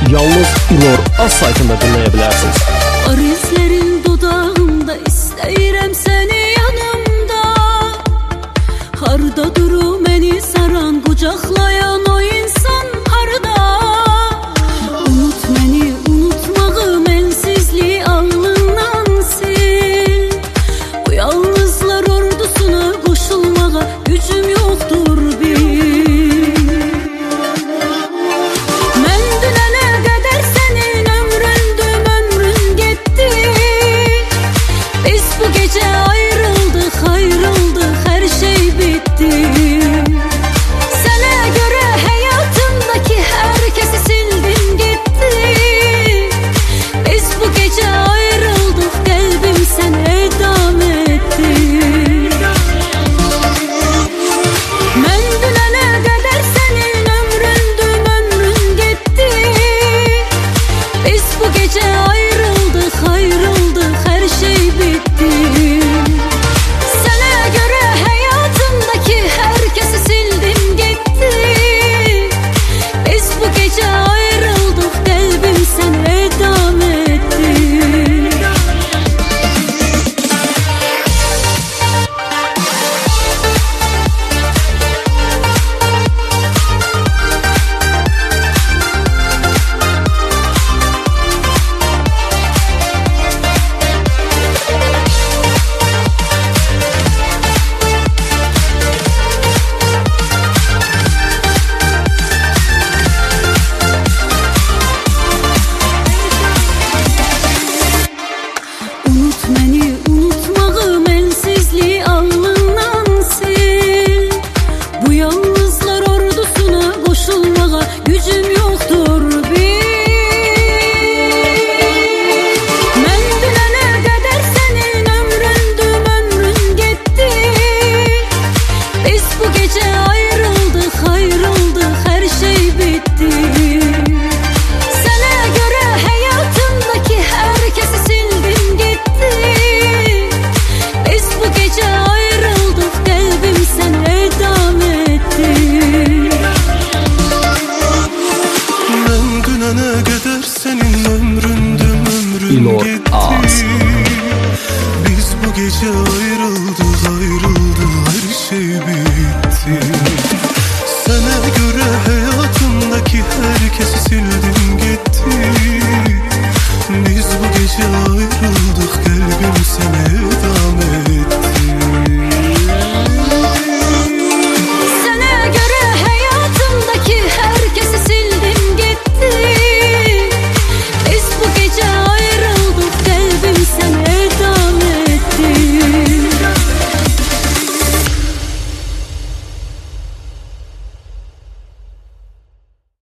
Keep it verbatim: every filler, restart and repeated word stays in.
yalnız İlor Az saytında dinləyə bilərsiniz. Ar izlərin dodağımda, istəyirəm səni yanımda. Harda duru məni saran, qucaqlayan o insan harda? Unut məni, unutmağı, mənsizliyi alnından sil. Bu yalnızlar ordusuna qoşulmağa gücüm yoxdur bil. Mən dünənə qədər sənin ömründüm, ömrün getdi. Biz bu gecə ayrıldıq, ayrıldıq, hər şey bitdi.